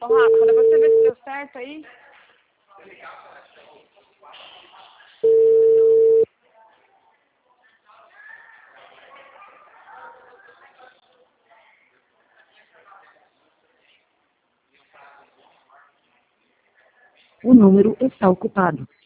Ô, Rafa, depois você vê se deu certo aí. O número está ocupado.